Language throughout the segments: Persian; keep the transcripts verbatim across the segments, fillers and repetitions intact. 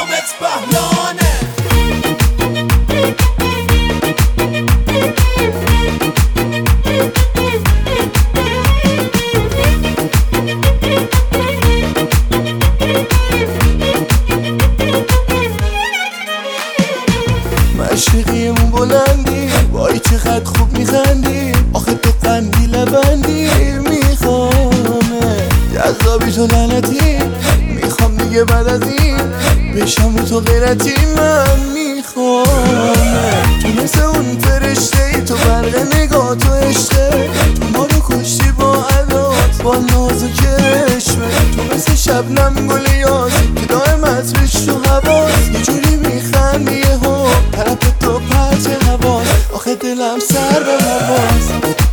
حامد بهلانه. مشرقیمون بلندی، وای چقدر خوب میخندی، آخه تو قندی لبندی میخوامه جذابی تو لعنتی، میخوام دیگه بعد از این بشم رو تو غیرتی. من میخوامه تو مثل اون فرشته ای، تو برق نگاه تو عشقه، تو ما رو کشتی با عدات با ناز و کرشمه، تو مثل شبنم گل یاسی که دائم عطرش تو حواس، یه جوری میخندی یهو طرف تو پرچ حواس، آخه دلم سر به حواس.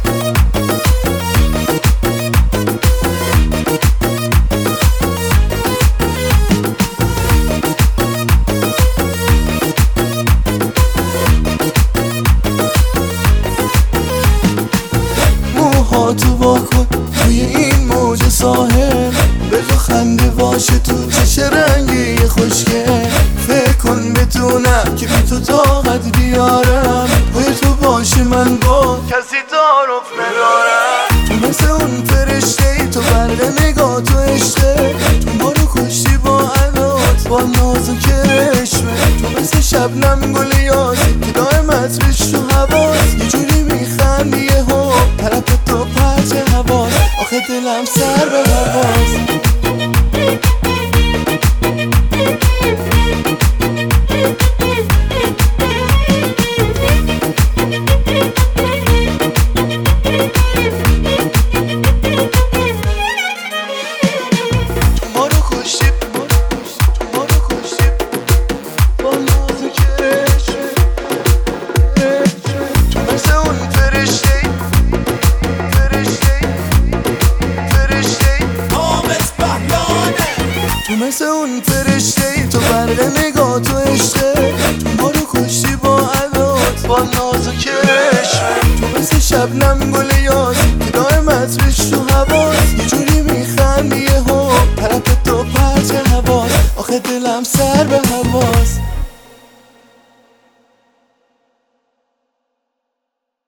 موهاتو واکن توی این موج ساحل، بگو خنده باشه تو چشم رنگی خوشگل، فکر کن بتونم که بی تو طاقت بیارم، پای تو باشه من با کسی تعارف ندارم، تو مثل اون فرشته ای، تو برق نگاه تو عشقه، تو ما رو کشتی با عدات با ناز و کرشمه، تو مثل شبنم گل یاسی که دائم عطرش تو حواس، یه جوری میخندی یهو طرف تو پرچ حواس، آخه دلم سر به حواس. تو مثل اون فرشته ای، تو برق نگاه تو عشقه، تو ما رو کشتی با عدات با ناز و کرشمه، تو مثل شبنم گل یاسی که دائم عطرش تو حواس، یه جوری می